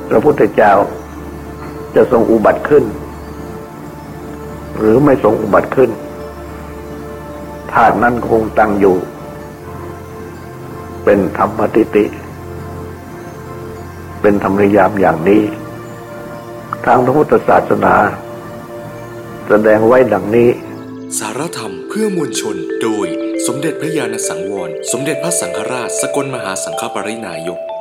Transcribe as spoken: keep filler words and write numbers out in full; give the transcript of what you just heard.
พระพุทธเจ้าจะทรงอุบัติขึ้นหรือไม่ทรงอุบัติขึ้นธาตุนั้นคงตั้งอยู่เป็นธรรมติติเป็นธรรมนิยามอย่างนี้ทางพระพุทธศาสนาแสดงไว้ดังนี้สารธรรมเพื่อมวลชนโดยสมเด็จพระญาณสังวรสมเด็จพระสังฆราชสกลมหาสังฆปรินายก